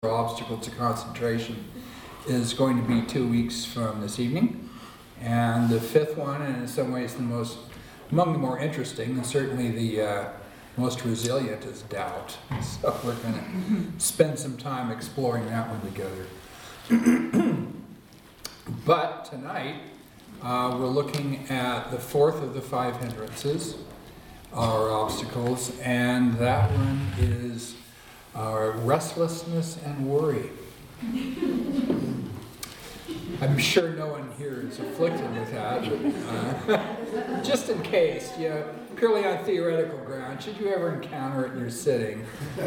obstacle to concentration is going to be 2 weeks from this evening. And the fifth one, and in some ways among the more interesting, and certainly the most resilient, is doubt. So we're going to spend some time exploring that one together. But tonight, we're looking at the fourth of the five hindrances, or obstacles, and that one is restlessness and worry. I'm sure no one here is afflicted with that, but just in case, purely on theoretical ground, should you ever encounter it in your sitting,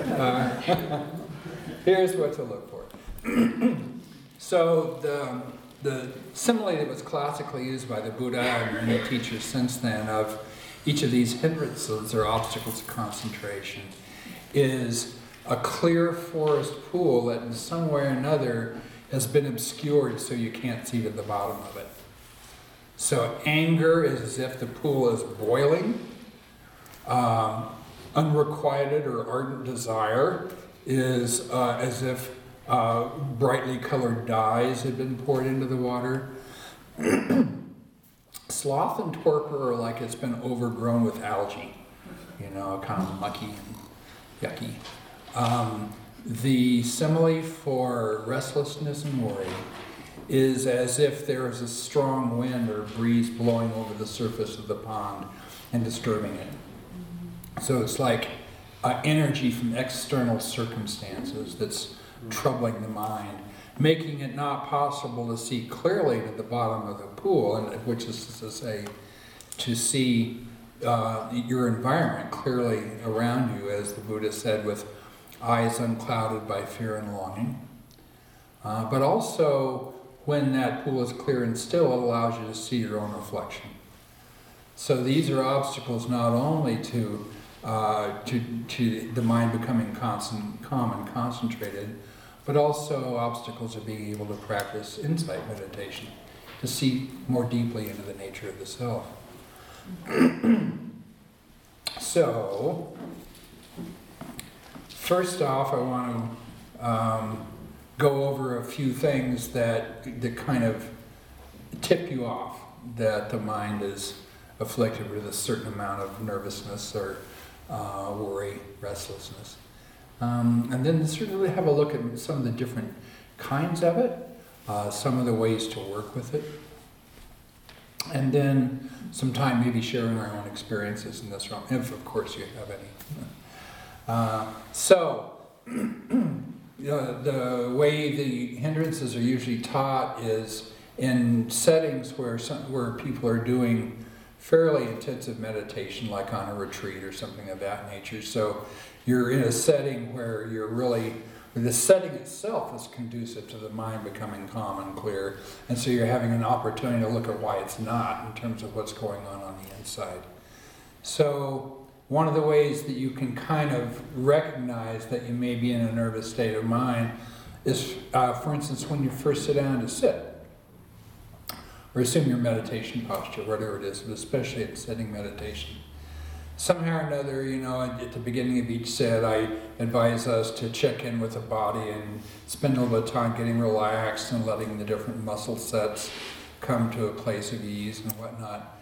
here's what to look for. So the simile that was classically used by the Buddha and many teachers since then of each of these hindrances or obstacles of concentration is a clear forest pool that in some way or another has been obscured so you can't see to the bottom of it. So anger is as if the pool is boiling. Unrequited or ardent desire is as if brightly colored dyes had been poured into the water. Sloth and torpor are like it's been overgrown with algae, kind of mucky and yucky. The simile for restlessness and worry is as if there is a strong wind or breeze blowing over the surface of the pond and disturbing it. So it's like energy from external circumstances that's troubling the mind, making it not possible to see clearly to the bottom of the pool, and which is to say, to see your environment clearly around you, as the Buddha said, with eyes unclouded by fear and longing. But also, when that pool is clear and still, it allows you to see your own reflection. So these are obstacles not only to the mind becoming calm and concentrated, but also obstacles of being able to practice insight meditation, to see more deeply into the nature of the self. So, first off, I want to go over a few things that kind of tip you off that the mind is afflicted with a certain amount of nervousness or worry, restlessness. And then certainly have a look at some of the different kinds of it, some of the ways to work with it. And then some time maybe sharing our own experiences in this realm, if of course you have any. The way the hindrances are usually taught is in settings where people are doing fairly intensive meditation, like on a retreat or something of that nature. So you're in a setting where the setting itself is conducive to the mind becoming calm and clear, and so you're having an opportunity to look at why it's not in terms of what's going on the inside. So one of the ways that you can kind of recognize that you may be in a nervous state of mind is, for instance, when you first sit down to sit, or assume your meditation posture, whatever it is, but especially in sitting meditation. Somehow or another, at the beginning of each set, I advise us to check in with the body and spend a little bit of time getting relaxed and letting the different muscle sets come to a place of ease and whatnot.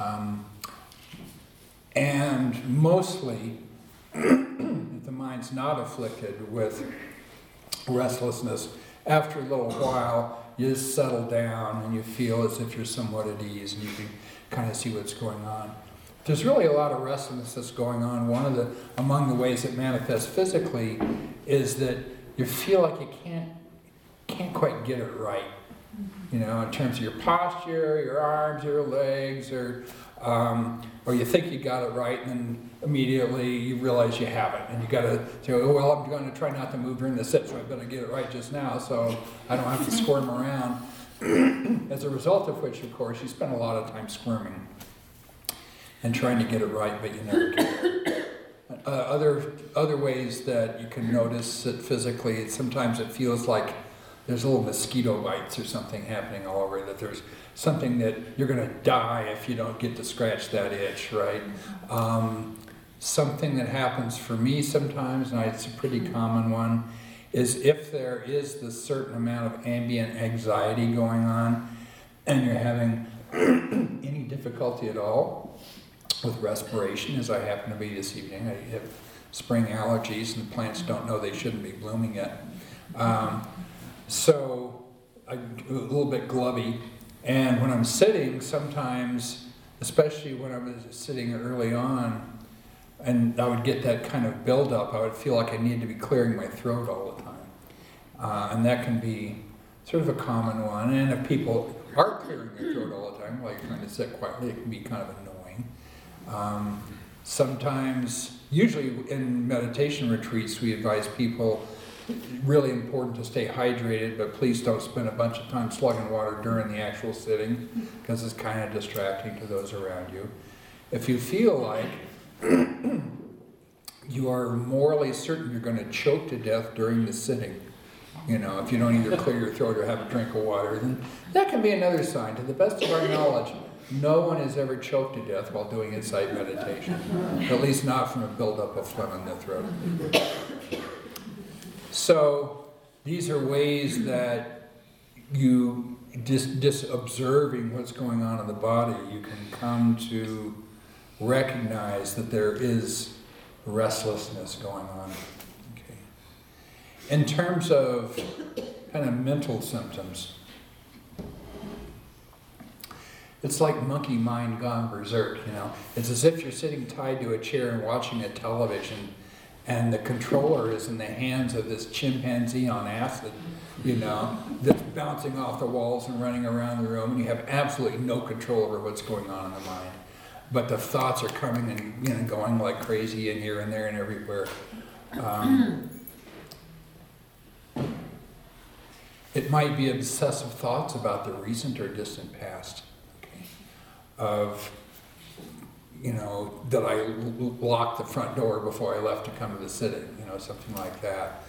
And mostly, if the mind's not afflicted with restlessness, after a little while, you just settle down and you feel as if you're somewhat at ease and you can kind of see what's going on. There's really a lot of restlessness that's going on. Among the ways it manifests physically is that you feel like you can't quite get it right. In terms of your posture, your arms, your legs, or you think you got it right, and then immediately you realize you haven't, and you got to say, well, I'm going to try not to move during the sit, so I better get it right just now, so I don't have to squirm around. As a result of which, of course, you spend a lot of time squirming and trying to get it right, but you never get it. Other ways that you can notice it physically, sometimes it feels like there's little mosquito bites or something happening all over, that there's something that you're going to die if you don't get to scratch that itch, right? Something that happens for me sometimes, and it's a pretty common one, is if there is this certain amount of ambient anxiety going on and you're having any difficulty at all with respiration, as I happen to be this evening. I have spring allergies and plants don't know they shouldn't be blooming yet. So I'm a little bit glovey. And when I'm sitting, sometimes, especially when I was sitting early on, and I would get that kind of buildup, I would feel like I needed to be clearing my throat all the time. And that can be sort of a common one. And if people are clearing their throat all the time while you're trying to sit quietly, it can be kind of annoying. Sometimes, usually in meditation retreats, we advise people, really important to stay hydrated, but please don't spend a bunch of time slugging water during the actual sitting, because it's kind of distracting to those around you. If you feel like you are morally certain you're going to choke to death during the sitting, if you don't either clear your throat or have a drink of water, then that can be another sign. To the best of our knowledge, no one has ever choked to death while doing insight meditation, at least not from a buildup of phlegm in the throat. So these are ways that you, just observing what's going on in the body, you can come to recognize that there is restlessness going on. Okay. In terms of kind of mental symptoms, it's like monkey mind gone berserk, It's as if you're sitting tied to a chair and watching a television, and the controller is in the hands of this chimpanzee on acid, that's bouncing off the walls and running around the room, and you have absolutely no control over what's going on in the mind. But the thoughts are coming and going like crazy in here and there and everywhere. It might be obsessive thoughts about the recent or distant past, of that I locked the front door before I left to come to the sitting, something like that.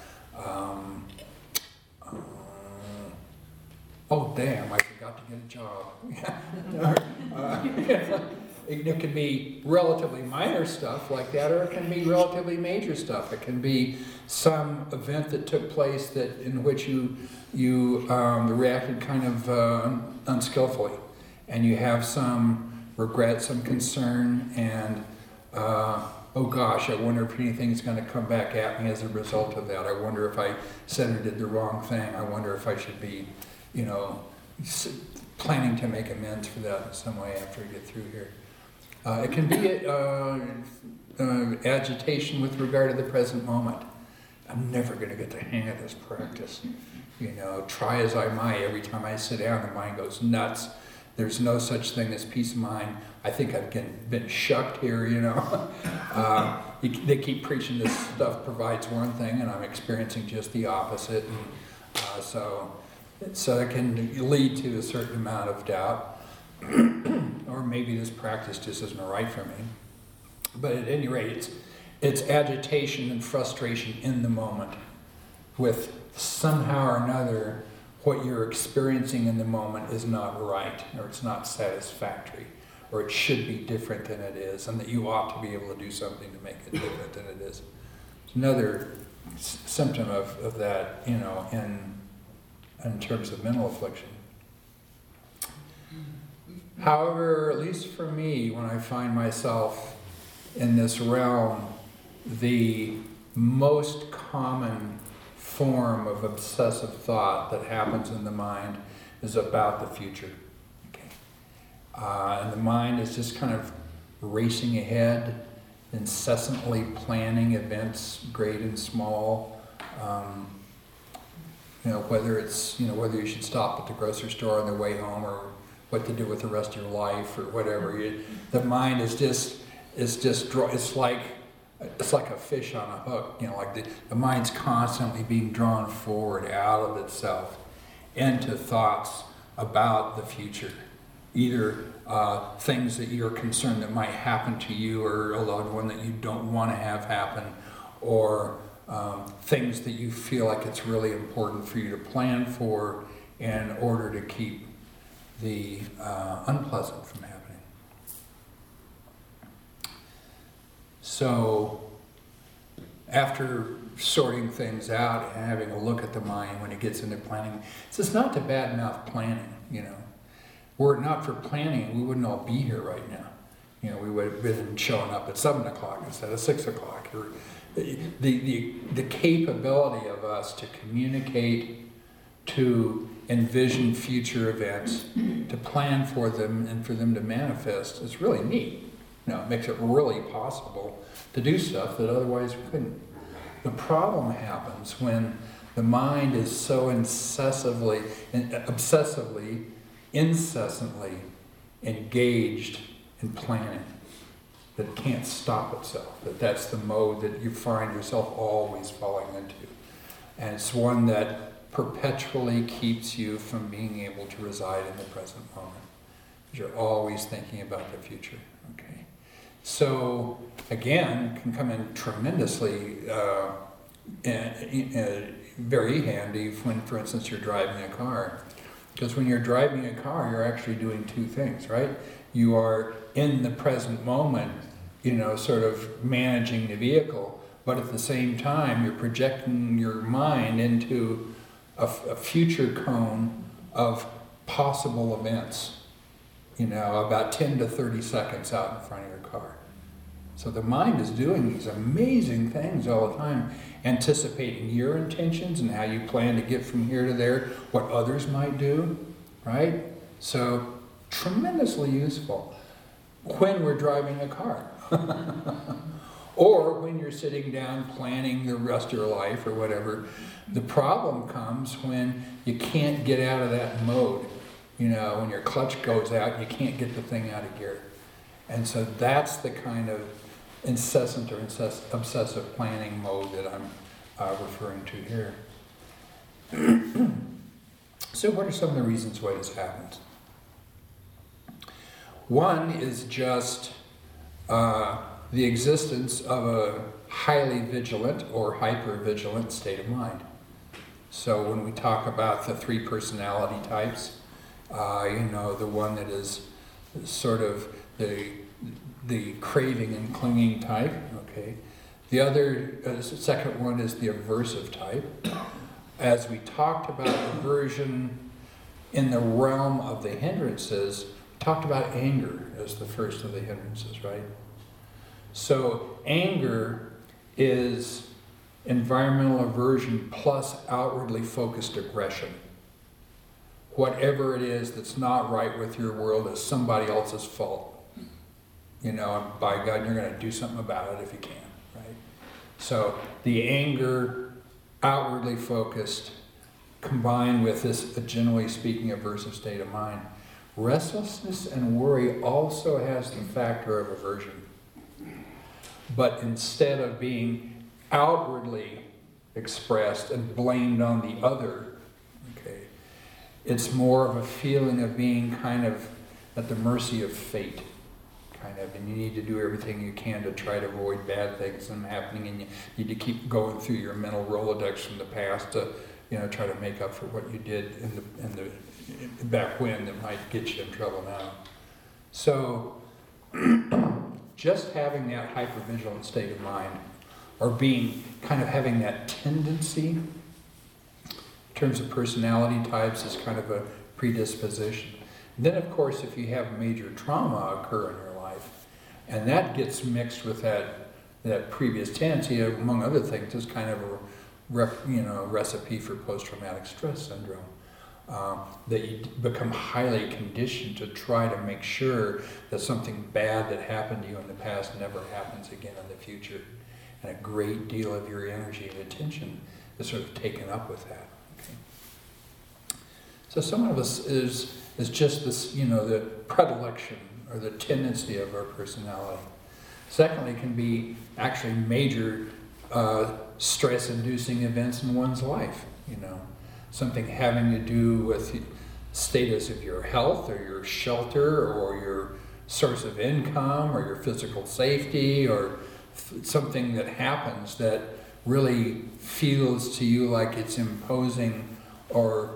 Oh damn, I forgot to get a job. It can be relatively minor stuff like that, or it can be relatively major stuff. It can be some event that took place in which you reacted kind of unskillfully, and you have some regret, some concern, and oh gosh, I wonder if anything's going to come back at me as a result of that. I wonder if I said or did the wrong thing. I wonder if I should be, planning to make amends for that in some way after I get through here. It can be agitation with regard to the present moment. I'm never going to get the hang of this practice. Try as I might, every time I sit down, the mind goes nuts. There's no such thing as peace of mind. I think I've been shucked here, They keep preaching this stuff provides one thing, and I'm experiencing just the opposite. And, so it can lead to a certain amount of doubt. Or maybe this practice just isn't right for me. But at any rate, it's agitation and frustration in the moment with somehow or another what you're experiencing in the moment is not right, or it's not satisfactory, or it should be different than it is, and that you ought to be able to do something to make it different than it is. It's another symptom of that, in terms of mental affliction. However, at least for me, when I find myself in this realm, the most common form of obsessive thought that happens in the mind is about the future. Okay. And the mind is just kind of racing ahead, incessantly planning events, great and small. Whether it's, whether you should stop at the grocery store on the way home, or what to do with the rest of your life, or whatever. The mind is just it's like a fish on a hook. Like the mind's constantly being drawn forward out of itself into thoughts about the future, either things that you're concerned that might happen to you or a loved one that you don't want to have happen, or things that you feel like it's really important for you to plan for in order to keep the unpleasant from happening. So after sorting things out and having a look at the mind when it gets into planning. It's not to badmouth planning, you know. Were it not for planning, we wouldn't all be here right now. You know, we would have been showing up at 7 o'clock instead of 6 o'clock. Or the capability of us to communicate, to envision future events, to plan for them and for them to manifest is really neat. You know, it makes it really possible to do stuff that otherwise we couldn't. The problem happens when the mind is so obsessively, incessantly engaged in planning that it can't stop itself, that's the mode that you find yourself always falling into. And it's one that perpetually keeps you from being able to reside in the present moment. You're always thinking about the future, okay? So, again, it can come in tremendously very handy when, for instance, you're driving a car. Because when you're driving a car, you're actually doing two things, right? You are in the present moment, you know, sort of managing the vehicle, but at the same time, you're projecting your mind into a future cone of possible events, you know, about 10 to 30 seconds out in front of your car. So the mind is doing these amazing things all the time, anticipating your intentions and how you plan to get from here to there, what others might do, right? So tremendously useful when we're driving a car. Or when you're sitting down planning the rest of your life or whatever. The problem comes when you can't get out of that mode. You know, when your clutch goes out, you can't get the thing out of gear. And so that's the kind of incessant or obsessive planning mode that I'm referring to here. So what are some of the reasons why this happens? One is just the existence of a highly vigilant or hyper-vigilant state of mind. So when we talk about the 3 personality types, you know, the one that is sort of the craving and clinging type, okay. The other, second one is the aversive type. As we talked about aversion in the realm of the hindrances, we talked about anger as the first of the hindrances, right? So anger is environmental aversion plus outwardly focused aggression. Whatever it is that's not right with your world is somebody else's fault. You know, by God, you're going to do something about it if you can, right? So the anger, outwardly focused, combined with this, generally speaking, aversive state of mind. Restlessness and worry also has the factor of aversion. But instead of being outwardly expressed and blamed on the other, okay, it's more of a feeling of being kind of at the mercy of fate, kind of, and you need to do everything you can to try to avoid bad things from happening, and you need to keep going through your mental Rolodex from the past to, you know, try to make up for what you did in the back when that might get you in trouble now. So just having that hypervigilant state of mind, or being kind of having that tendency in terms of personality types, is kind of a predisposition. And then of course if you have major trauma occur in your life, and that gets mixed with that previous tendency, among other things, is kind of a recipe for post-traumatic stress syndrome. That you become highly conditioned to try to make sure that something bad that happened to you in the past never happens again in the future. And a great deal of your energy and attention is sort of taken up with that. Okay. So some of us is just this, you know, the predilection or the tendency of our personality. Secondly, can be actually major stress-inducing events in one's life, you know. Something having to do with the status of your health or your shelter or your source of income or your physical safety, or something that happens that really feels to you like it's imposing or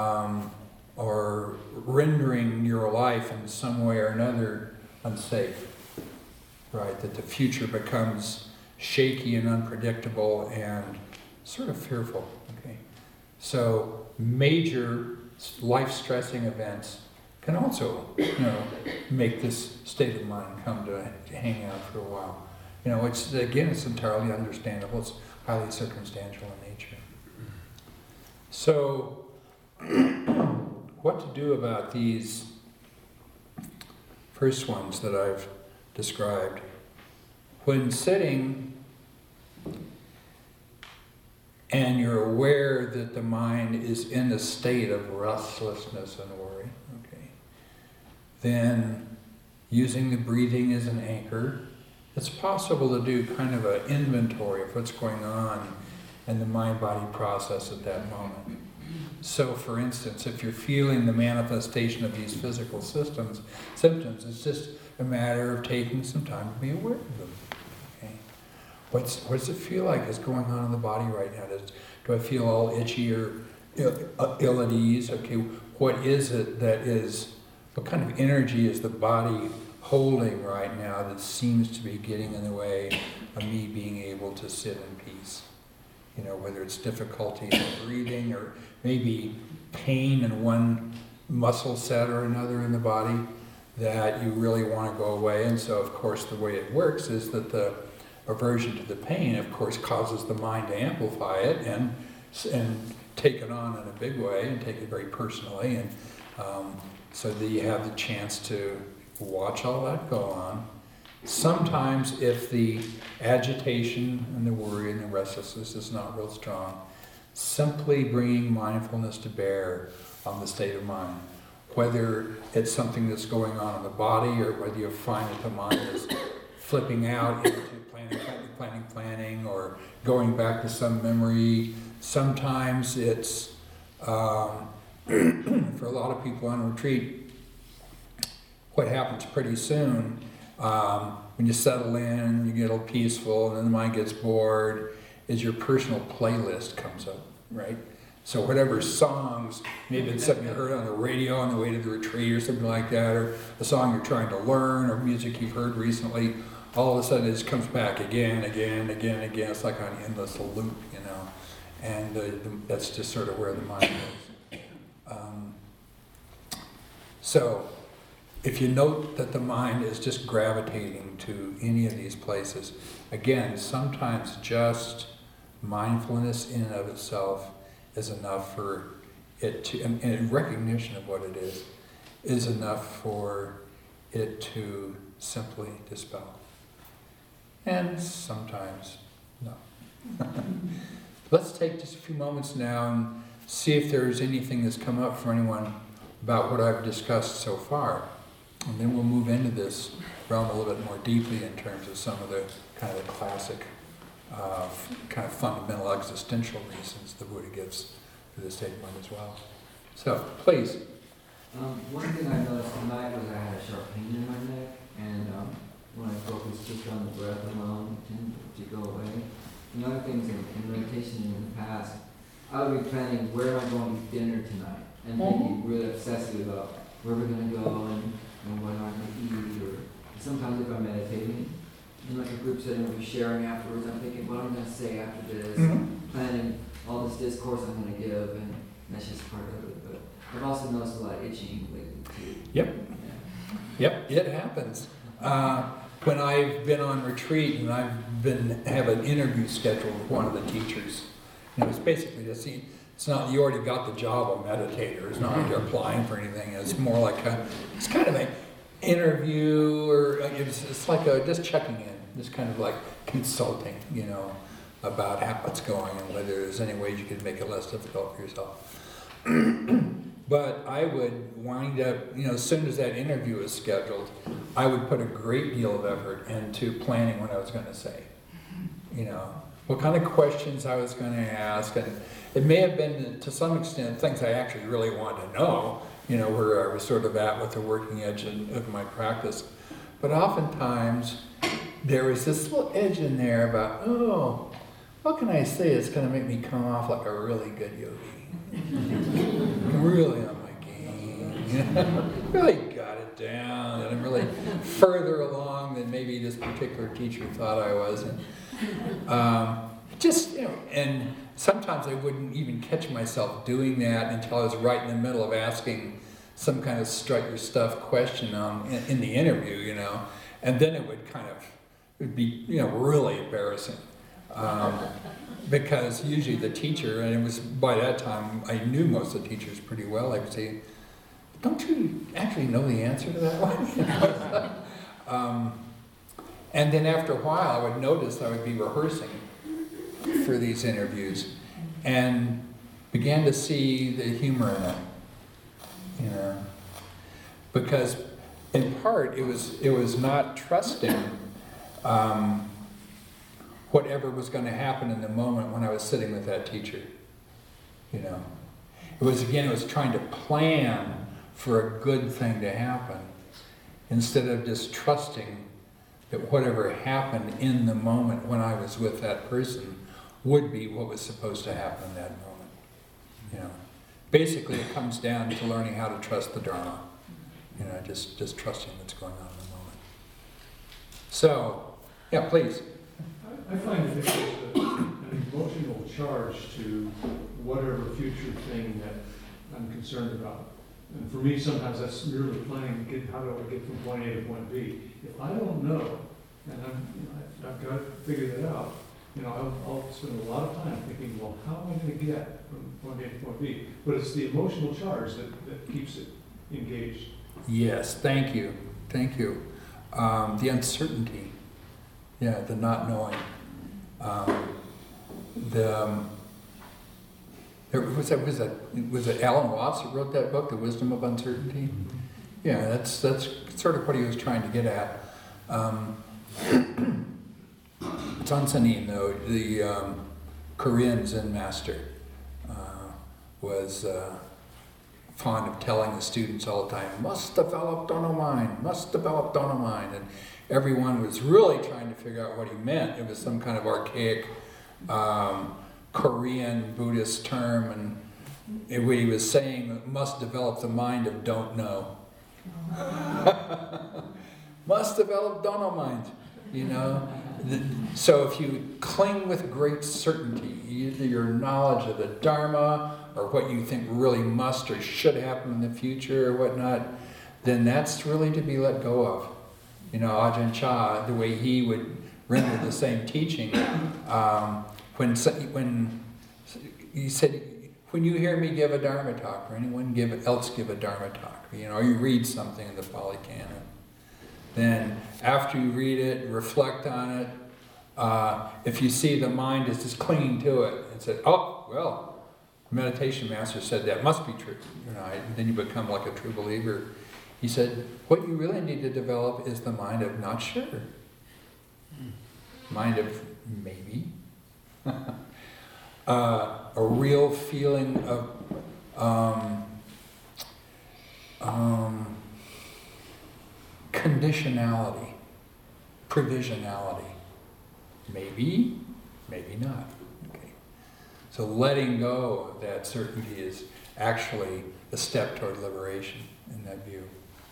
rendering your life in some way or another unsafe, right? That the future becomes shaky and unpredictable, and sort of fearful. Okay, so major life-stressing events can also, make this state of mind come to hang out for a while. It's entirely understandable. It's highly circumstantial in nature. So, what to do about these first ones that I've described? When sitting and you're aware that the mind is in a state of restlessness and worry, okay, then using the breathing as an anchor, it's possible to do kind of an inventory of what's going on in the mind-body process at that moment. So, for instance, if you're feeling the manifestation of these physical symptoms, it's just a matter of taking some time to be aware of them. Okay? What does it feel like is going on in the body right now? Do I feel all itchy or ill at ease? Okay, what kind of energy is the body holding right now that seems to be getting in the way of me being able to sit in peace? Whether it's difficulty in breathing or maybe pain in one muscle set or another in the body that you really want to go away. And so, of course, the way it works is that the aversion to the pain, of course, causes the mind to amplify it and take it on in a big way and take it very personally. And so that you have the chance to watch all that go on. Sometimes if the agitation and the worry and the restlessness is not real strong, simply bringing mindfulness to bear on the state of mind, whether it's something that's going on in the body or whether you find that the mind is flipping out into planning, or going back to some memory. Sometimes it's, for a lot of people on retreat, what happens pretty soon, when you settle in, you get all peaceful, and then the mind gets bored, is your personal playlist comes up, right? So whatever songs, maybe it's something you heard on the radio on the way to the retreat or something like that, or a song you're trying to learn, or music you've heard recently, all of a sudden it just comes back again. It's like an endless loop, and that's just sort of where the mind goes. So if you note that the mind is just gravitating to any of these places, again, sometimes just mindfulness in and of itself is enough for it to, and recognition of what it is enough for it to simply dispel. And sometimes, no. Let's take just a few moments now and see if there's anything that's come up for anyone about what I've discussed so far. And then we'll move into this realm a little bit more deeply in terms of some of the kind of the classic, kind of fundamental existential reasons the Buddha gives for the state of mind as well. So, please. One thing I noticed tonight was I had a sharp pain in my neck, and when I focused just on the breath alone, it tended to go away. And other things in meditation in the past, I would be planning where am I going to eat dinner tonight, and thinking really obsessive about where we're going to go and what am I going to eat. Or sometimes if I'm meditating, in like a group setting where we're sharing afterwards, I'm thinking what I'm going to say after this, planning all this discourse I'm going to give, and that's just part of it. But I've also noticed a lot of itching lately too. Yep. Yeah. Yep, it happens. When I've been on retreat and have an interview scheduled with one of the teachers, it's basically just, it's not, you already got the job of meditator. It's not like you're applying for anything. It's more like it's kind of an interview, or it's like just checking in, just kind of like consulting, about how it's going and whether there's any ways you could make it less difficult for yourself. But I would wind up, as soon as that interview is scheduled, I would put a great deal of effort into planning what I was going to say. What kind of questions I was going to ask, and it may have been, to some extent, things I actually really wanted to know, where I was sort of at with the working edge of my practice. But oftentimes, there was this little edge in there about, what can I say that's going to make me come off like a really good yogi? Really on my game, really got it down, and I'm really further along than maybe this particular teacher thought I was. And and sometimes I wouldn't even catch myself doing that until I was right in the middle of asking some kind of strut your stuff question in the interview, you know, and then it would be, you know, really embarrassing. Because usually the teacher, and it was by that time I knew most of the teachers pretty well, I would say, don't you actually know the answer to that one? And then after a while I would notice I would be rehearsing for these interviews and began to see the humor in it, you know, because in part it was not trusting whatever was going to happen in the moment when I was sitting with that teacher, you know. It was trying to plan for a good thing to happen instead of just trusting that whatever happened in the moment when I was with that person would be what was supposed to happen in that moment, you know. Basically, it comes down to learning how to trust the Dharma, you know, just trusting what's going on in the moment. So, yeah, please. I find that there's an emotional charge to whatever future thing that I'm concerned about. And for me, sometimes that's merely planning to get, how do I get from point A to point B? If I don't know, and I've got to figure that out, you know, I'll spend a lot of time thinking, well, how am I going to get from point A to point B? But it's the emotional charge that keeps it engaged. Yes, thank you. Thank you. The uncertainty, yeah, the not knowing. Was it Alan Watts that wrote that book, The Wisdom of Uncertainty? Yeah, that's sort of what he was trying to get at. Tansanin, though, the Korean Zen master, was fond of telling the students all the time, must develop Dharma mind, must develop Dharma mind. And everyone was really trying to figure out what he meant. It was some kind of archaic Korean Buddhist term, and what he was saying, must develop the mind of don't know. Must develop Dharma mind, you know. So if you cling with great certainty, either your knowledge of the Dharma or what you think really must or should happen in the future or whatnot, then that's really to be let go of. You know, Ajahn Chah, the way he would render the same teaching, when he said, when you hear me give a Dharma talk, or anyone else give a Dharma talk, you know, or you read something in the Pali Canon, then after you read it, reflect on it, if you see the mind is just clinging to it, and say, oh, well, the meditation master said that must be true, you know, then you become like a true believer. He said, what you really need to develop is the mind of not sure. Mind of maybe. A real feeling of conditionality, provisionality. Maybe, maybe not. Okay. So letting go of that certainty is actually a step toward liberation in that view.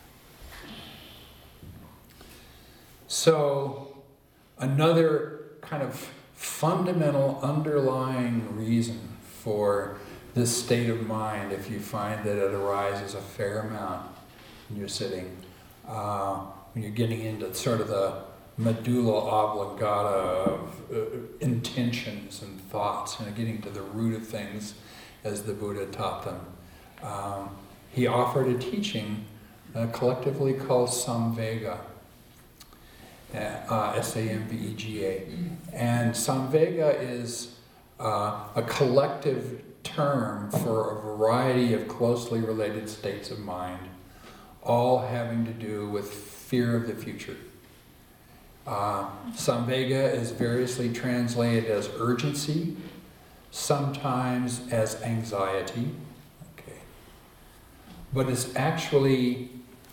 So another kind of fundamental underlying reason for this state of mind, if you find that it arises a fair amount when you're sitting, when you're getting into sort of the medulla oblongata of intentions and thoughts, and getting to the root of things as the Buddha taught them. He offered a teaching collectively called Samvega. Samvega. And Samvega is a collective term for a variety of closely related states of mind, all having to do with fear of the future. Samvega is variously translated as urgency, sometimes as anxiety, okay, but it's actually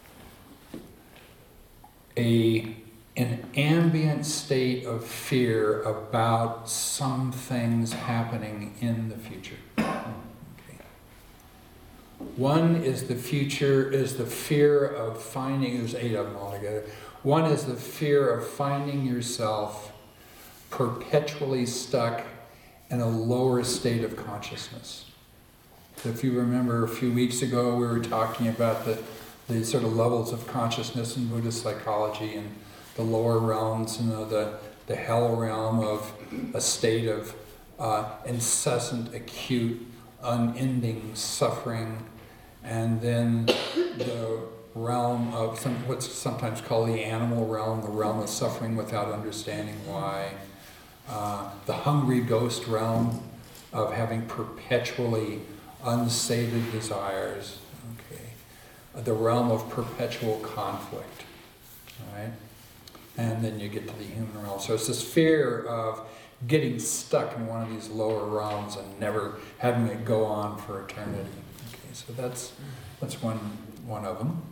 an ambient state of fear about some things happening in the future. Okay. One is the fear of finding, there's 8 of them altogether. One is the fear of finding yourself perpetually stuck and a lower state of consciousness. So if you remember a few weeks ago, we were talking about the sort of levels of consciousness in Buddhist psychology, and the lower realms, the hell realm of a state of incessant, acute, unending suffering, and then the realm of what's sometimes called the animal realm, the realm of suffering without understanding why. The hungry ghost realm of having perpetually unsated desires. Okay. The realm of perpetual conflict. All right? And then you get to the human realm. So it's this fear of getting stuck in one of these lower realms and never having it go on for eternity. Okay, so that's one of them.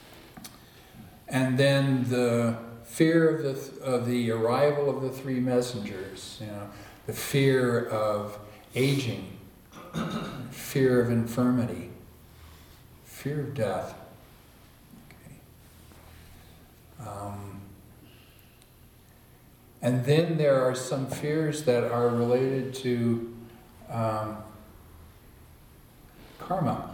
And then the fear of the arrival of the three messengers, the fear of aging, fear of infirmity, fear of death. Okay. And then there are some fears that are related to karma.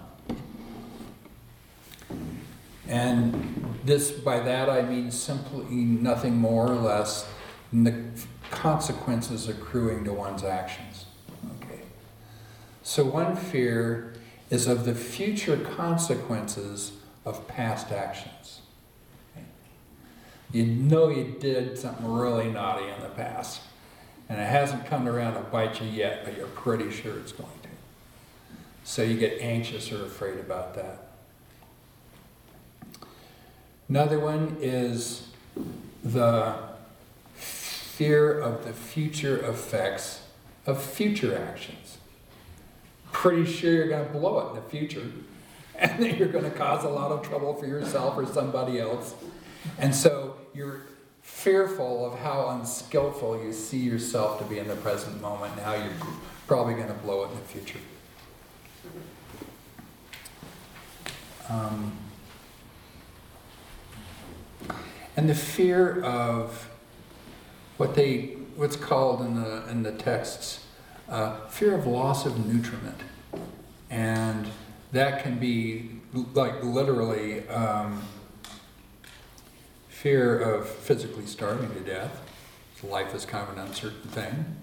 And by that I mean simply nothing more or less than the consequences accruing to one's actions. Okay. So one fear is of the future consequences of past actions. Okay. You know you did something really naughty in the past, and it hasn't come around to bite you yet, but you're pretty sure it's going to. So you get anxious or afraid about that. Another one is the fear of the future effects of future actions. Pretty sure you're going to blow it in the future, and that you're going to cause a lot of trouble for yourself or somebody else. And so you're fearful of how unskillful you see yourself to be in the present moment and how you're probably going to blow it in the future. And the fear of what's called in the texts, fear of loss of nutriment. And that can be like literally fear of physically starving to death. Life is kind of an uncertain thing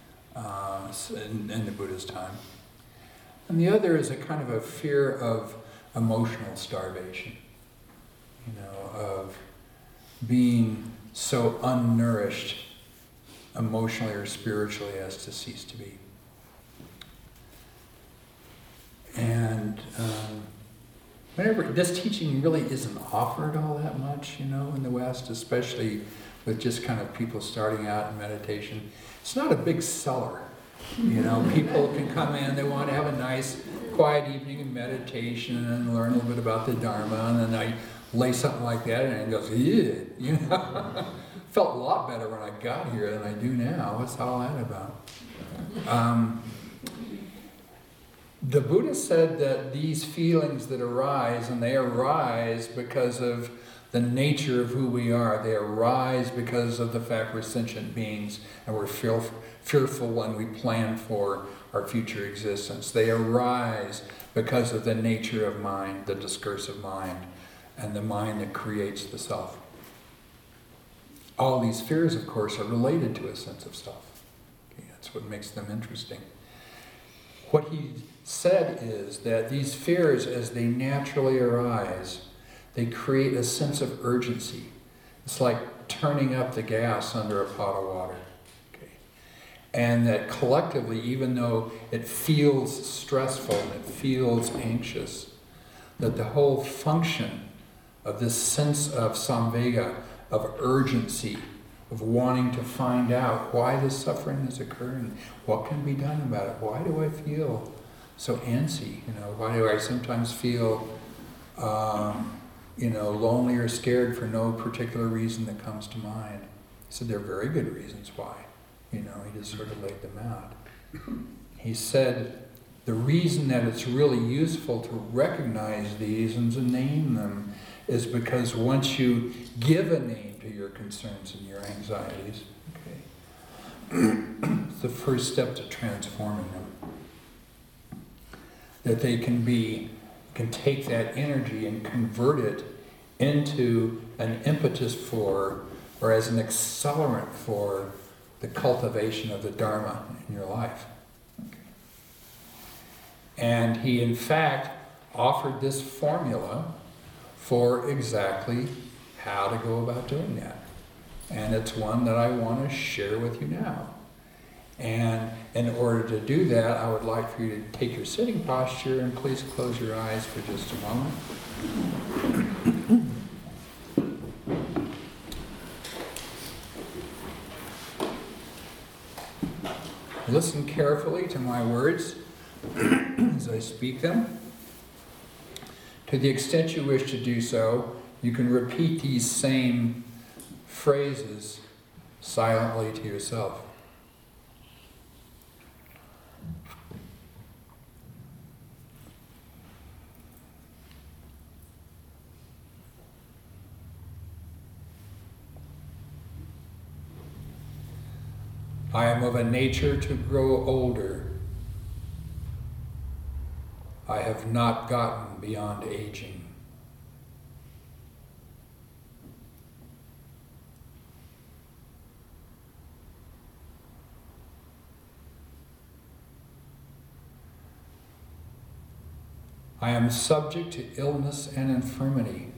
in the Buddha's time. And the other is a kind of a fear of emotional starvation, of being so unnourished emotionally or spiritually as to cease to be. And whenever this teaching really isn't offered all that much, in the West, especially with just kind of people starting out in meditation, it's not a big seller. People can come in, they want to have a nice, quiet evening of meditation and learn a little bit about the Dharma, and then I lay something like that in and it goes, yeah, Felt a lot better when I got here than I do now. What's all that about? The Buddha said that these feelings that arise, and they arise because of the nature of who we are. They arise because of the fact we're sentient beings and we're fearful when we plan for our future existence. They arise because of the nature of mind, the discursive mind, and the mind that creates the self. All these fears, of course, are related to a sense of self. Okay, that's what makes them interesting. What he said is that these fears, as they naturally arise, they create a sense of urgency. It's like turning up the gas under a pot of water. Okay? And that collectively, even though it feels stressful and it feels anxious, that the whole function of this sense of samvega, of urgency, of wanting to find out why this suffering is occurring, what can be done about it, why do I feel so antsy, why do I sometimes feel lonely or scared for no particular reason that comes to mind. He said there are very good reasons why. He just sort of laid them out. He said the reason that it's really useful to recognize these and to name them is because once you give a name to your concerns and your anxieties, okay, the first step to transforming them. That they can take that energy and convert it into an impetus for, or as an accelerant for, the cultivation of the Dharma in your life. And he, in fact, offered this formula for exactly how to go about doing that. And it's one that I want to share with you now. And in order to do that, I would like for you to take your sitting posture and please close your eyes for just a moment. Listen carefully to my words as I speak them. To the extent you wish to do so, you can repeat these same phrases silently to yourself. I am of a nature to grow older. I have not gotten beyond aging. I am subject to illness and infirmity.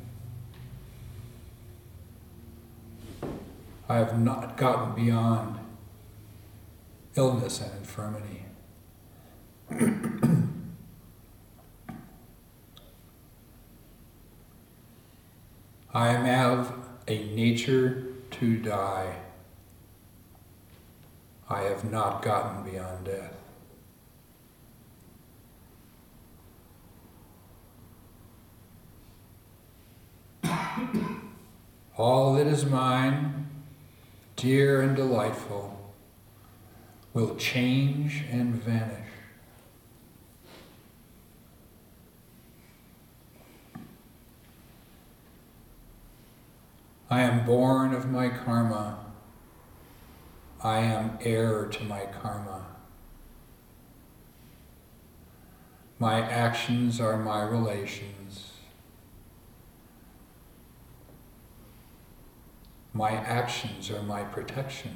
I have not gotten beyond illness and infirmity. I am of a nature to die. I have not gotten beyond death. All that is mine, dear and delightful, will change and vanish. I am born of my karma. I am heir to my karma. My actions are my relations. My actions are my protection.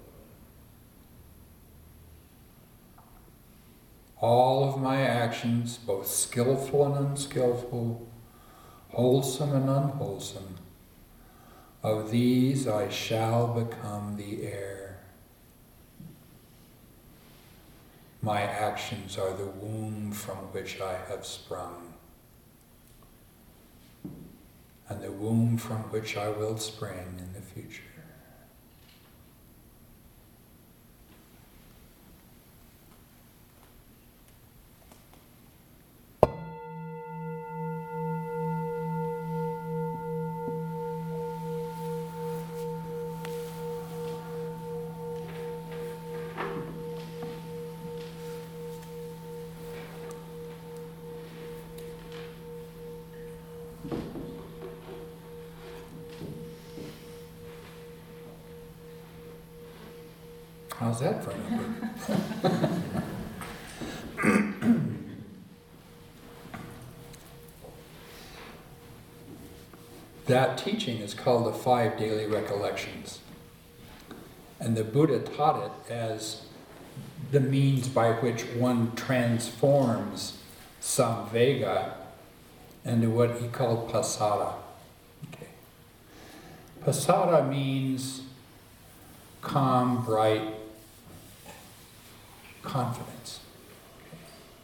All of my actions, both skillful and unskillful, wholesome and unwholesome, of these I shall become the heir. My actions are the womb from which I have sprung, and the womb from which I will spring in the future. How's that for a number? That teaching is called the 5 Daily Recollections. And the Buddha taught it as the means by which one transforms samvega into what he called pasada. Okay. Pasada means calm, bright confidence. Okay.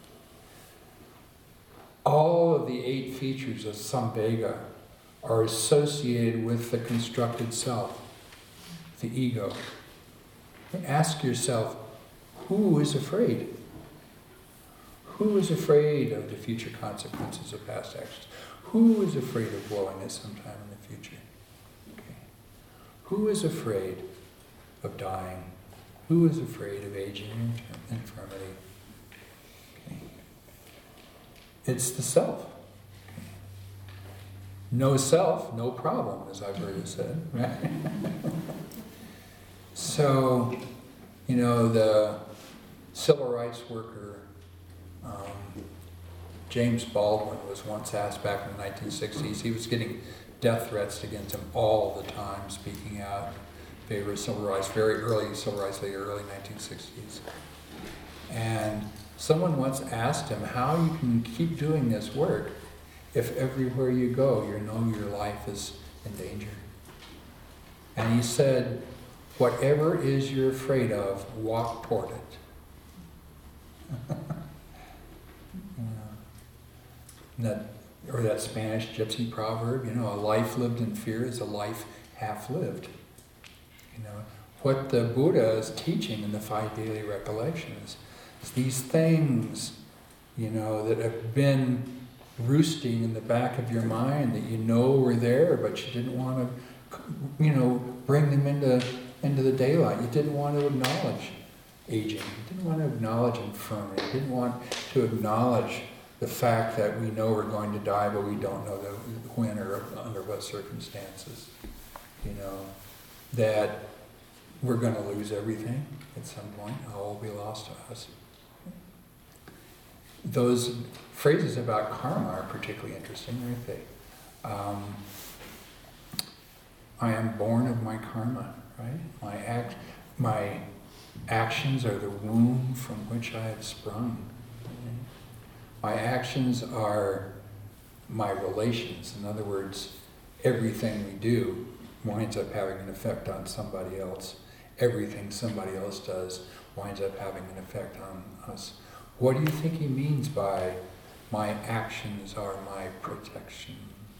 All of the 8 features of samvega are associated with the constructed self, the ego. Ask yourself, who is afraid? Who is afraid of the future consequences of past actions? Who is afraid of blowing it sometime in the future? Okay. Who is afraid of dying? Who is afraid of aging and infirmity? Okay. It's the self. Okay. No self, no problem, as I've heard it said, right? So, You know, the civil rights worker, James Baldwin, was once asked back in the 1960s, he was getting death threats against him all the time, speaking out in favor of civil rights, very early civil rights, the early 1960s. And someone once asked him how you can keep doing this work if everywhere you go, you know your life is in danger. And he said, whatever is you're afraid of, walk toward it. That Spanish gypsy proverb, you know, a life lived in fear is a life half lived. You know, what the Buddha is teaching in the 5 daily recollections is these things, you know, that have been roosting in the back of your mind that you know were there, but you didn't want to, you know, bring them into the daylight. You didn't want to acknowledge aging. You didn't want to acknowledge infirmity. You didn't want to acknowledge the fact that we know we're going to die, but we don't know when or under what circumstances. You know, that we're going to lose everything at some point. All will be lost to us. Those phrases about karma are particularly interesting, aren't they? I am born of my karma, right? My actions are the womb from which I have sprung. My actions are my relations. In other words, everything we do winds up having an effect on somebody else. Everything somebody else does winds up having an effect on us. What do you think he means by my actions are my protection?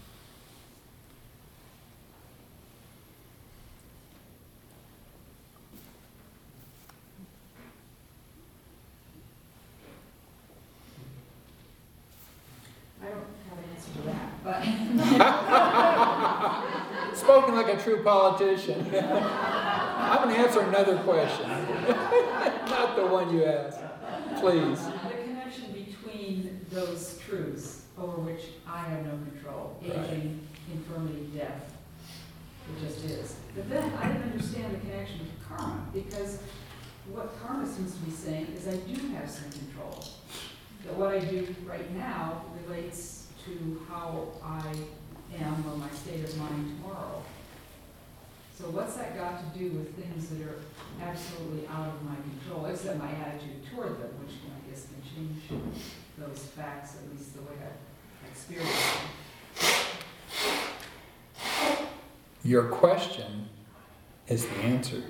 I don't have an answer to that, but. Spoken like a true politician. I'm going to answer another question. Not the one you asked. Please. The connection between those truths over which I have no control, aging, infirmity, death, it just is. But then I didn't understand the connection to karma, because what karma seems to be saying is I do have some control. That what I do right now relates to how I am or my state of mind tomorrow. So what's that got to do with things that are absolutely out of my control, except my attitude toward them, which I guess can change those facts, at least the way I experience them. Your question is the answer.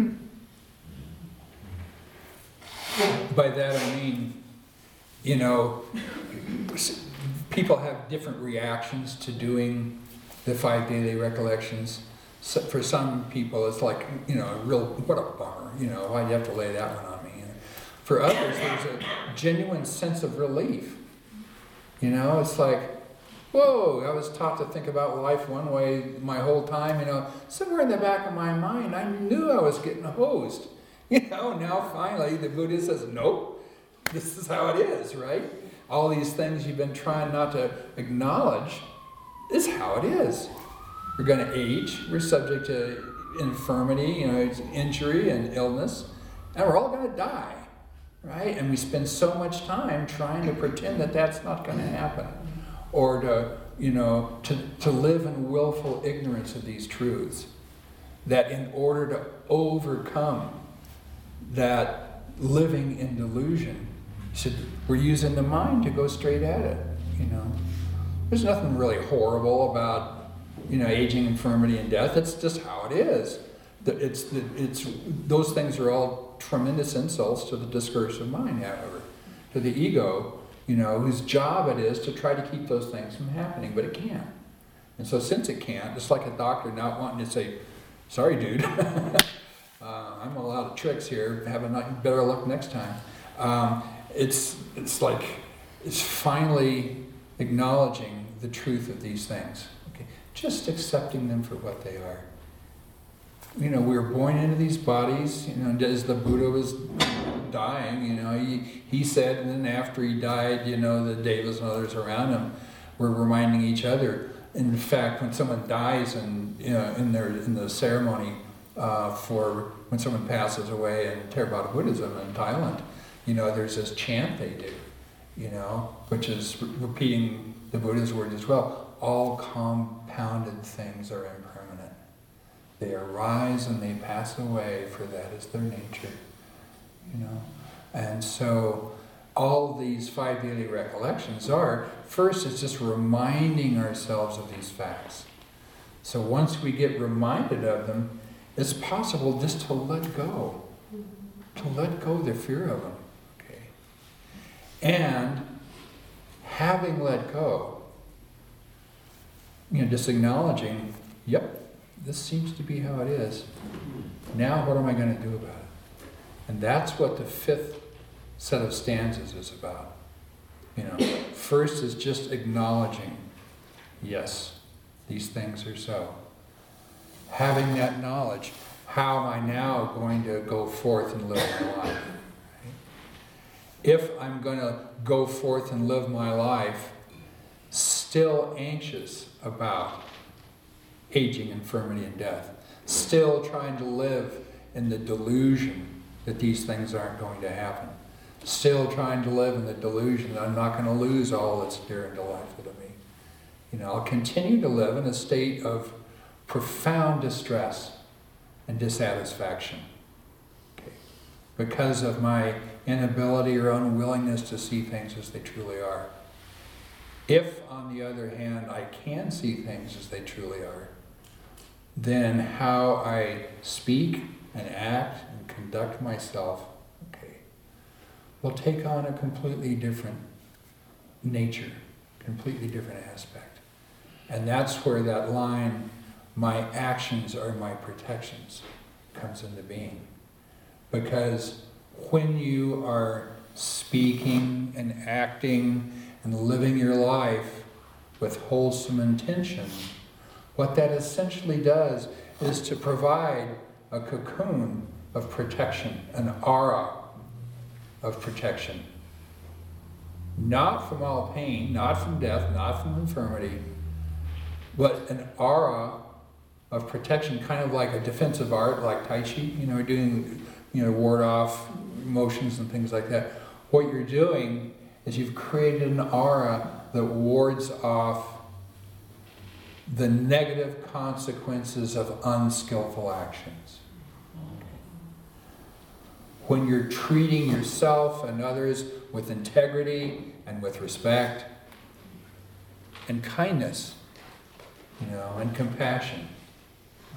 By that I mean, you know, people have different reactions to doing the 5 daily recollections. So for some people, it's like, you know, what a bummer, you know, why'd you have to lay that one on me? For others, there's a genuine sense of relief. You know, it's like, whoa, I was taught to think about life one way my whole time, you know, somewhere in the back of my mind, I knew I was getting hosed. You know, now finally the Buddha says, nope, this is how it is, right? All these things you've been trying not to acknowledge is how it is. We're going to age, we're subject to infirmity, you know, injury and illness, and we're all going to die, right? And we spend so much time trying to pretend that that's not going to happen, or to, you know, to live in willful ignorance of these truths, that in order to overcome that living in delusion, we're using the mind to go straight at it, you know. There's nothing really horrible about, you know, aging, infirmity, and death. It's just how it is. Those things are all tremendous insults to the discursive mind, however. To the ego, you know, whose job it is to try to keep those things from happening, but it can't. And so since it can't, it's like a doctor not wanting to say, sorry, dude, I'm a lot of tricks here, have a better luck next time. It's like, it's finally acknowledging the truth of these things. Okay? Just accepting them for what they are. You know, we were born into these bodies, you know, as the Buddha was dying, you know, he said, and then after he died, you know, the devas and others around him were reminding each other. In fact, when someone dies and, you know, in the ceremony for when someone passes away in Theravada Buddhism in Thailand. There's this chant they do, which is repeating the Buddha's words as well. All compounded things are impermanent. They arise and they pass away, for that is their nature. And so all these 5 daily recollections are, first, it's just reminding ourselves of these facts. So once we get reminded of them, it's possible just to let go of the fear of them. Okay? And having let go, just acknowledging, yep, this seems to be how it is. Now what am I going to do about it? And that's what the 5th set of stanzas is about. First is just acknowledging, yes, these things are so. Having that knowledge, how am I now going to go forth and live my life? Right? If I'm going to go forth and live my life still anxious about aging, infirmity, and death, still trying to live in the delusion that these things aren't going to happen, still trying to live in the delusion that I'm not going to lose all that's dear and delightful to me. I'll continue to live in a state of profound distress and dissatisfaction, okay, because of my inability or unwillingness to see things as they truly are. If, on the other hand, I can see things as they truly are, then how I speak and act and conduct myself, okay, will take on a completely different nature, completely different aspect. And that's where that line, my actions are my protections, comes into being. Because when you are speaking and acting and living your life with wholesome intention, what that essentially does is to provide a cocoon of protection, an aura of protection. Not from all pain, not from death, not from infirmity, but an aura of protection, kind of like a defensive art, like Tai Chi, doing, ward off emotions and things like that. What you're doing is you've created an aura that wards off the negative consequences of unskillful actions. When you're treating yourself and others with integrity and with respect and kindness, and compassion, right,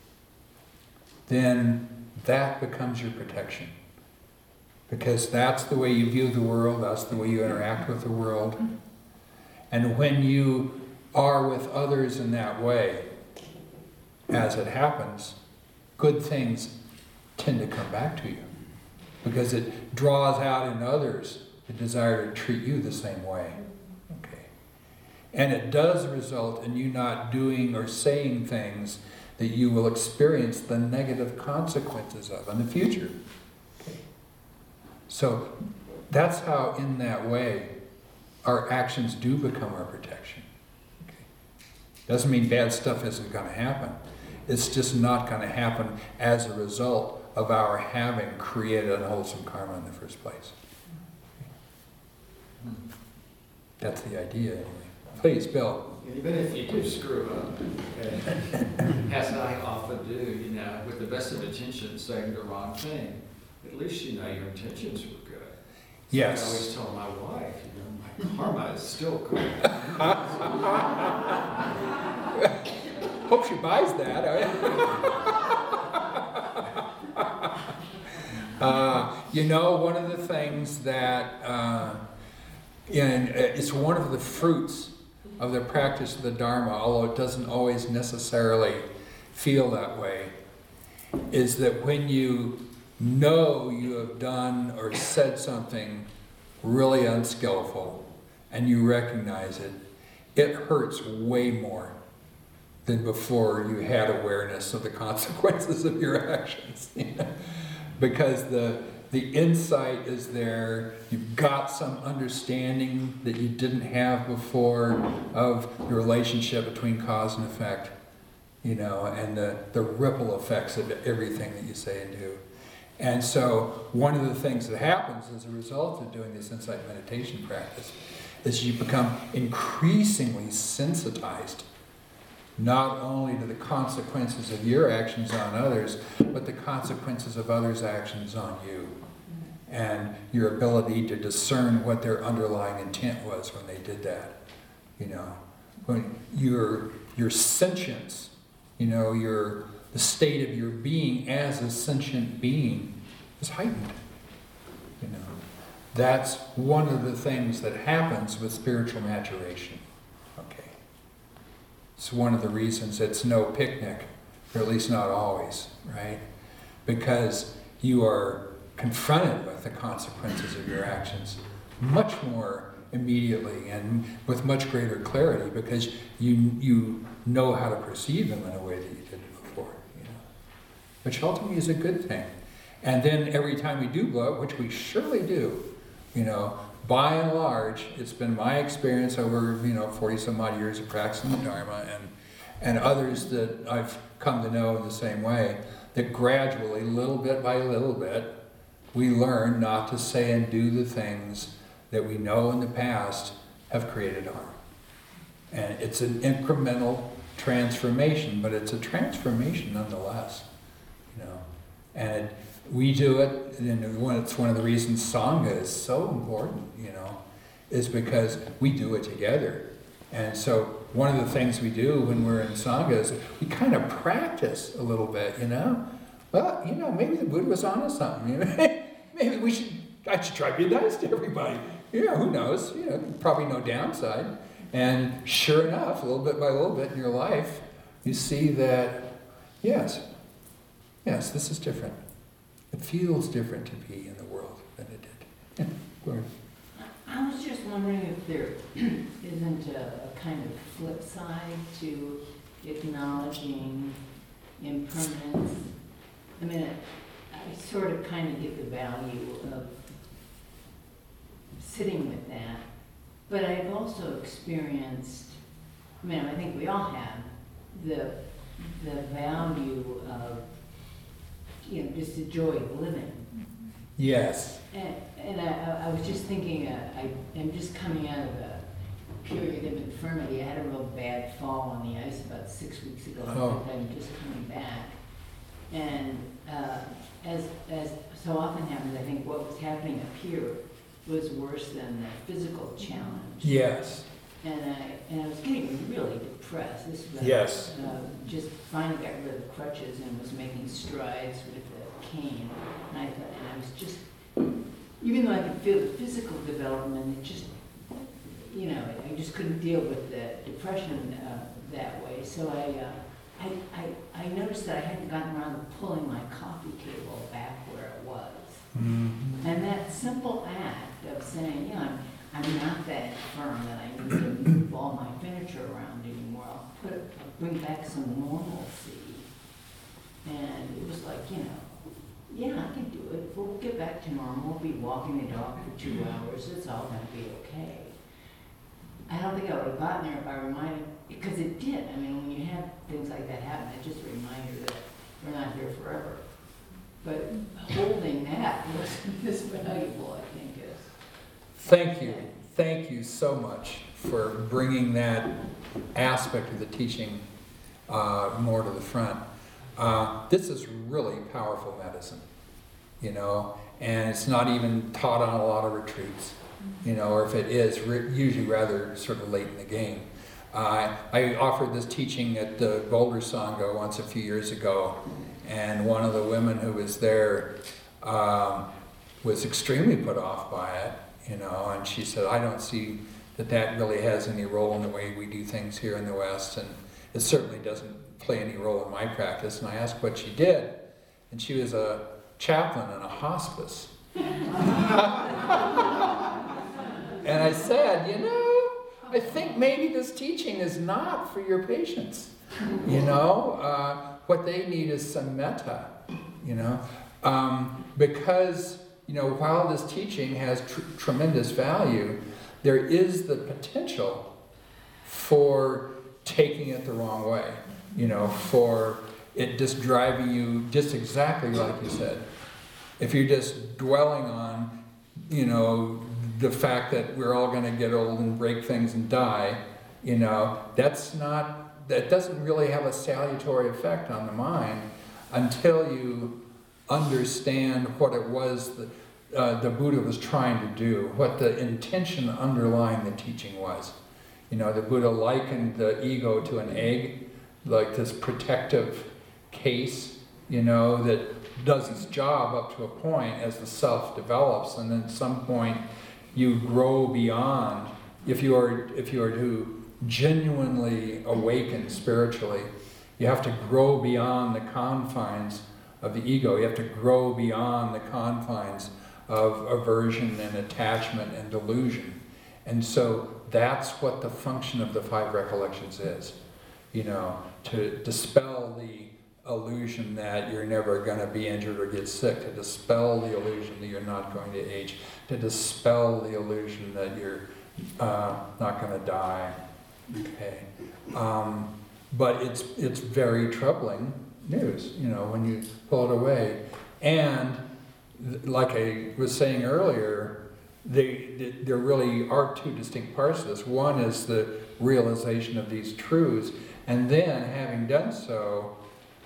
then that becomes your protection. Because that's the way you view the world, that's the way you interact with the world. And when you are with others in that way, as it happens, good things tend to come back to you. Because it draws out in others the desire to treat you the same way. Okay. And it does result in you not doing or saying things that you will experience the negative consequences of in the future. Okay. So that's how, in that way, our actions do become our protection. Okay. Doesn't mean bad stuff isn't going to happen. It's just not going to happen as a result of our having created unwholesome karma in the first place. That's the idea, anyway. Please, Bill. Even if you do screw up, as I often do, with the best of intentions, saying the wrong thing, at least your intentions were good. Yes. I always tell my wife, my karma is still good. Hope she buys that. One of the things that, and it's one of the fruits of the practice of the Dharma, although it doesn't always necessarily feel that way, is that when you know you have done or said something really unskillful and you recognize it, it hurts way more than before you had awareness of the consequences of your actions. Because the insight is there, you've got some understanding that you didn't have before of the relationship between cause and effect. and the ripple effects of everything that you say and do. And so one of the things that happens as a result of doing this insight meditation practice is you become increasingly sensitized, not only to the consequences of your actions on others, but the consequences of others' actions on you. And your ability to discern what their underlying intent was when they did that. When your sentience, the state of your being as a sentient being is heightened. That's one of the things that happens with spiritual maturation. Okay. It's one of the reasons it's no picnic, or at least not always, right? Because you are confronted with the consequences of your actions much more immediately and with much greater clarity, because you know how to perceive them in a way that you didn't before, which ultimately is a good thing. And then every time we do blow it, which we surely do, by and large, it's been my experience over 40 some odd years of practicing the Dharma, and others that I've come to know in the same way, that gradually, little bit by little bit, we learn not to say and do the things that we know in the past have created harm. And it's an incremental transformation, but it's a transformation nonetheless. And we do it, and it's one of the reasons Sangha is so important, is because we do it together. And so one of the things we do when we're in Sangha is we kind of practice a little bit, Well, maybe the Buddha was onto something, Maybe I should try to be nice to everybody. Who knows? Probably no downside. And sure enough, a little bit by little bit in your life, you see that, yes, this is different. It feels different to be in the world than it did. Gloria. I was just wondering if there isn't a kind of flip side to acknowledging impermanence. I mean, I sort of kind of get the value of sitting with that, but I've also experienced, I think we all have, the value of, just the joy of living. Yes. And I was just thinking, I'm just coming out of a period of infirmity. I had a real bad fall on the ice about 6 weeks ago. Oh. I'm just coming back. And as so often happens, I think what was happening up here was worse than the physical challenge. Yes. And I was getting really depressed. This was Yes. Just finally got rid of the crutches and was making strides with the cane. And I thought, and I was just, even though I could feel the physical development, it just, I just couldn't deal with the depression that way. So I noticed that I hadn't gotten around to pulling my coffee table back where it was. Mm-hmm. And that simple act of saying, I'm not that firm that I need to move all my furniture around anymore. I'll bring back some normalcy. And it was like, I can do it. We'll get back to normal. We'll be walking the dog for 2 hours. It's all going to be okay. I don't think I would have gotten there if I reminded, because it did. When you have things like that happen, it just reminds you that we're not here forever. But holding that was valuable, I think, is. Thank you. Thank you so much for bringing that aspect of the teaching more to the front. This is really powerful medicine, and it's not even taught on a lot of retreats, or if it is, usually rather sort of late in the game. I offered this teaching at the Boulder Sangha once a few years ago, and one of the women who was there was extremely put off by it, and she said, I don't see that really has any role in the way we do things here in the West, and it certainly doesn't play any role in my practice. And I asked what she did, and she was a chaplain in a hospice. And I said, I think maybe this teaching is not for your patients. What they need is some metta, because, while this teaching has tremendous value, there is the potential for taking it the wrong way. you know, for it just driving you just exactly like you said. If you're just dwelling on, you know, the fact that we're all gonna get old and break things and die, you know, that doesn't really have a salutary effect on the mind until you understand what it was that the Buddha was trying to do, what the intention underlying the teaching was. You know, the Buddha likened the ego to an egg, like this protective case, you know, that does its job up to a point as the self develops, and then at some point you grow beyond. If you are to genuinely awaken spiritually, you have to grow beyond the confines of the ego. You have to grow beyond the confines of aversion and attachment and delusion. And so that's what the function of the 5 recollections is. You know, to dispel the illusion that you're never going to be injured or get sick, to dispel the illusion that you're not going to age, to dispel the illusion that you're not going to die. Okay, but it's very troubling news, you know, when you pull it away. And like I was saying earlier, there really are 2 distinct parts of this. One is the realization of these truths, and then having done so,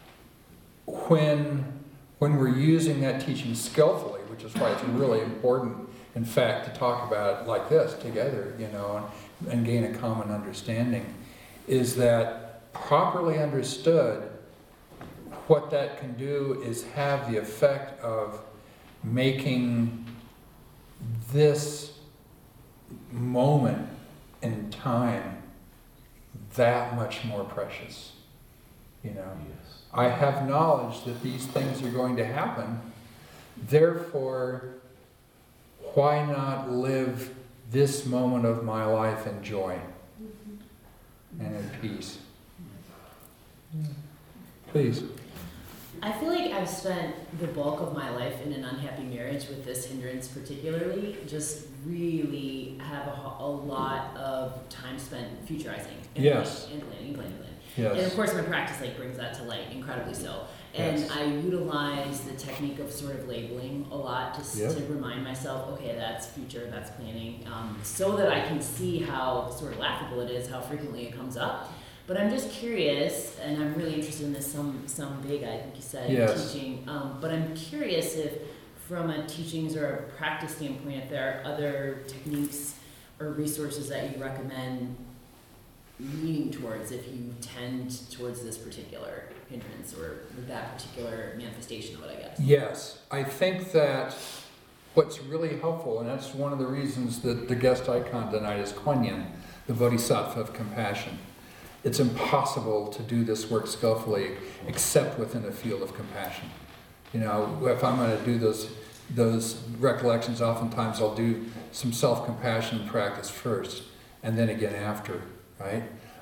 when we're using that teaching skillfully, which is why it's really important, in fact, to talk about it like this together, you know, and gain a common understanding, is that properly understood, what that can do is have the effect of making this moment in time that much more precious. You know, I have knowledge that these things are going to happen, therefore, why not live this moment of my life in joy and in peace? Please. I feel like I've spent the bulk of my life in an unhappy marriage with this hindrance particularly, just really have a lot of time spent futurizing and Yes. planning. Yes. And of course my practice brings that to light incredibly so. And Yes. I utilize the technique of sort of labeling a lot to remind myself, okay, that's future, that's planning, so that I can see how sort of laughable it is, how frequently it comes up. But I'm just curious, and I'm really interested in this some big, I think you said, teaching. But I'm curious if, from a teachings or a practice standpoint, if there are other techniques or resources that you recommend leaning towards if you tend towards this particular hindrance or that particular manifestation of it, I guess. Yes, I think that what's really helpful, and that's one of the reasons that the guest icon tonight is Kuan Yin, the Bodhisattva of compassion. It's impossible to do this work skillfully except within a field of compassion. You know, if I'm going to do those recollections, oftentimes I'll do some self-compassion practice first, and then again after, right?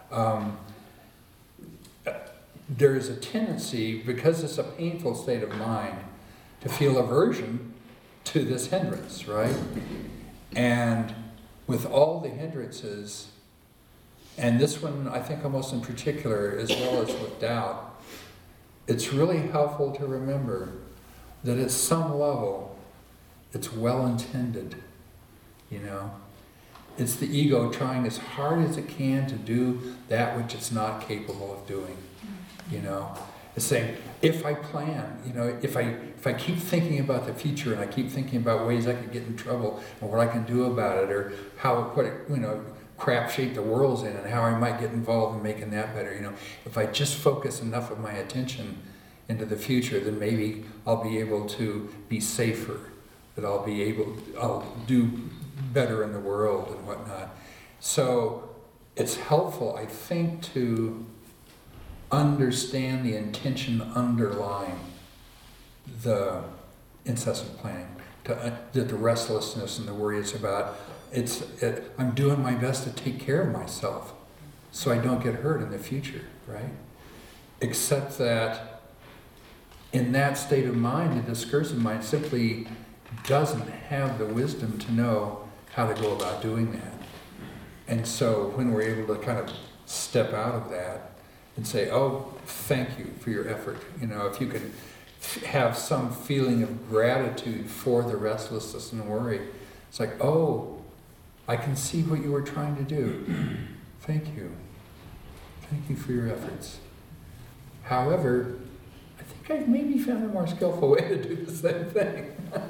There is a tendency, because it's a painful state of mind, to feel aversion to this hindrance, right? And with all the hindrances, and this one I think almost in particular, as well as with doubt, it's really helpful to remember that at some level it's well-intended, you know? It's the ego trying as hard as it can to do that which it's not capable of doing, you know? It's saying, if I plan, you know, if I keep thinking about the future and I keep thinking about ways I could get in trouble and what I can do about it, or crap shape the world's in and how I might get involved in making that better, you know. If I just focus enough of my attention into the future, then maybe I'll be able to be safer, that I'll do better in the world and whatnot. So it's helpful, I think, to understand the intention underlying the incessant planning, that the restlessness and the worry it's about. I'm doing my best to take care of myself so I don't get hurt in the future, right? Except that in that state of mind, the discursive mind simply doesn't have the wisdom to know how to go about doing that. And so when we're able to kind of step out of that and say, oh, thank you for your effort. You know, if you could have some feeling of gratitude for the restlessness and worry, it's like, oh, I can see what you were trying to do. Thank you. Thank you for your efforts. However, I think I've maybe found a more skillful way to do the same thing.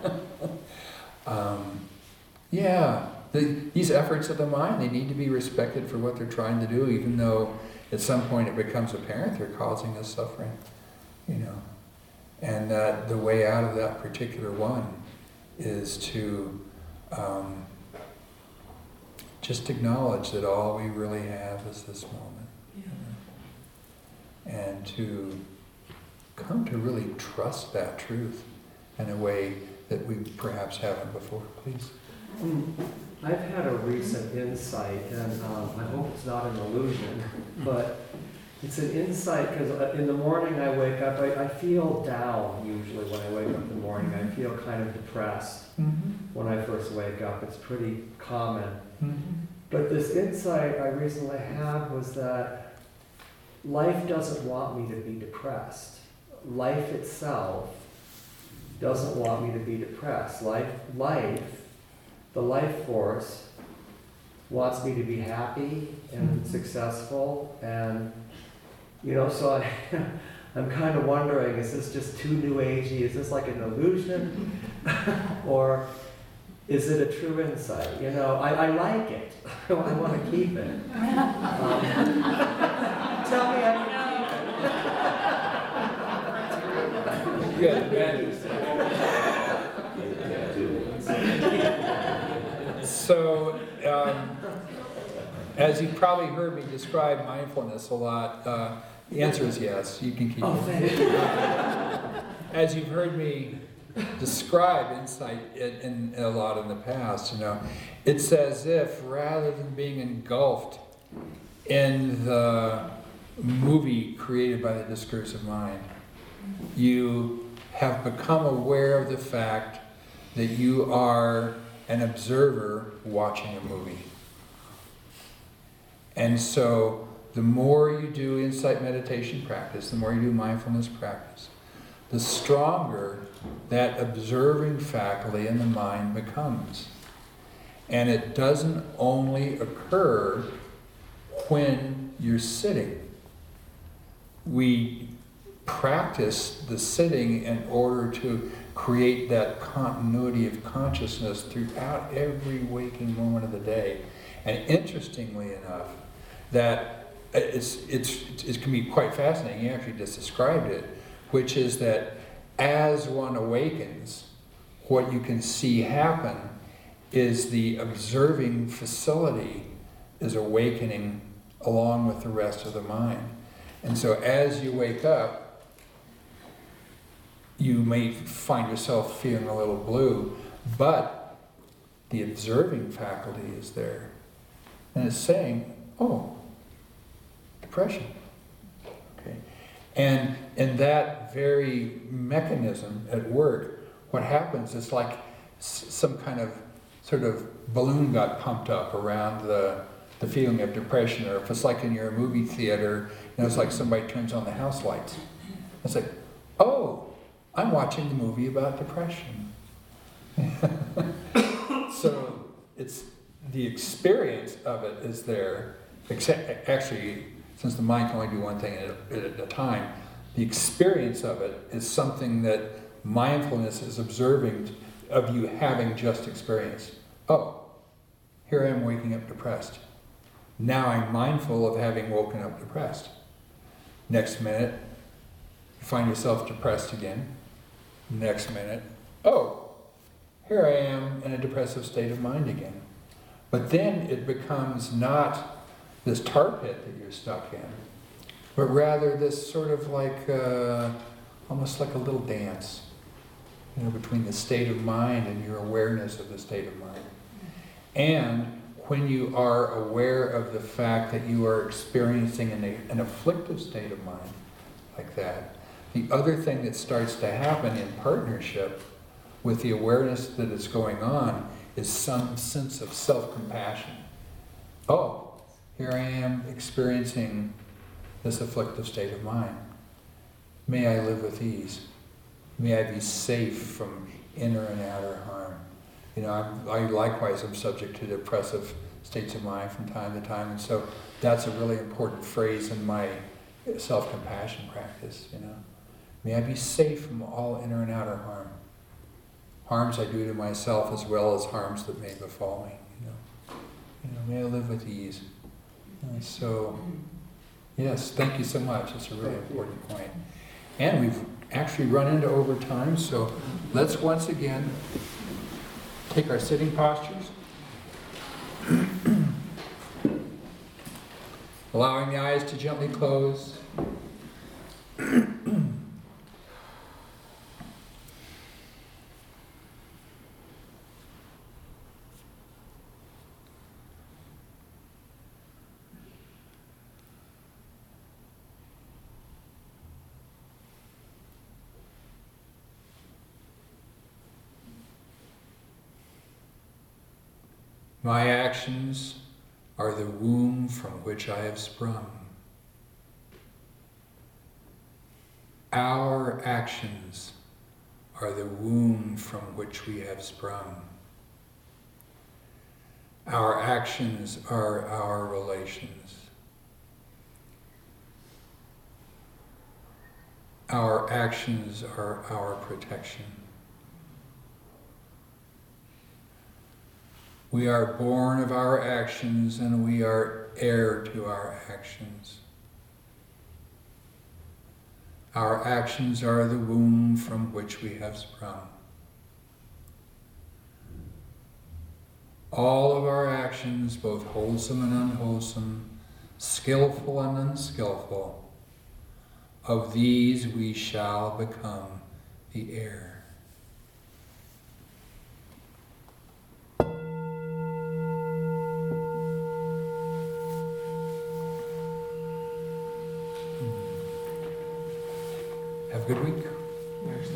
These efforts of the mind, they need to be respected for what they're trying to do, even though at some point it becomes apparent they're causing us suffering, you know. And that the way out of that particular one is to just acknowledge that all we really have is this moment. You know? And to come to really trust that truth in a way that we perhaps haven't before. Please. I've had a recent insight, and I hope it's not an illusion, but it's an insight because in the morning I wake up, I feel down usually when I wake up in the morning. I feel kind of depressed when I first wake up. It's pretty common. But this insight I recently had was that life doesn't want me to be depressed. Life itself doesn't want me to be depressed. The life force wants me to be happy and successful, and you know, so I'm kind of wondering, is this just too new agey? Is this like an illusion? Or is it a true insight? You know, I like it. I want to keep it. Tell me I can keep it. Good. So, as you probably heard me describe mindfulness a lot, the answer is yes, you can keep it. As you've heard me describe insight in a lot in the past, you know, it's as if rather than being engulfed in the movie created by the discursive mind, you have become aware of the fact that you are an observer watching a movie. And so the more you do insight meditation practice, the more you do mindfulness practice, the stronger that observing faculty in the mind becomes. And it doesn't only occur when you're sitting. We practice the sitting in order to create that continuity of consciousness throughout every waking moment of the day. And interestingly enough, that it can be quite fascinating. You actually just described it, which is that as one awakens, what you can see happen is the observing facility is awakening along with the rest of the mind. And so as you wake up, you may find yourself feeling a little blue, but the observing faculty is there. And it's saying, oh, depression. Okay. And in that very mechanism at work, what happens is like some kind of sort of balloon got pumped up around the feeling of depression, or if it's like in your movie theater, you know, it's like somebody turns on the house lights. It's like, oh, I'm watching the movie about depression. So it's the experience of it is there. Except, actually, since the mind can only do one thing at a time, the experience of it is something that mindfulness is observing of you having just experienced. Oh, here I am waking up depressed. Now I'm mindful of having woken up depressed. Next minute, you find yourself depressed again. Next minute, oh, here I am in a depressive state of mind again. But then it becomes not this tar pit that you're stuck in, but rather this sort of like, almost like a little dance, you know, between the state of mind and your awareness of the state of mind. And when you are aware of the fact that you are experiencing an afflictive state of mind like that, the other thing that starts to happen in partnership with the awareness that is going on is some sense of self-compassion. Oh, here I am experiencing this afflictive state of mind. May I live with ease. May I be safe from inner and outer harm. You know, I likewise am subject to depressive states of mind from time to time, and so that's a really important phrase in my self-compassion practice, you know. May I be safe from all inner and outer harm. Harms I do to myself as well as harms that may befall me, you know. You know, may I live with ease. And so, yes, thank you so much. It's a really important point. And we've actually run into overtime, so let's once again take our sitting postures. Allowing the eyes to gently close. My actions are the womb from which I have sprung. Our actions are the womb from which we have sprung. Our actions are our relations. Our actions are our protection. We are born of our actions, and we are heir to our actions. Our actions are the womb from which we have sprung. All of our actions, both wholesome and unwholesome, skillful and unskillful, of these we shall become the heir. Have a good week.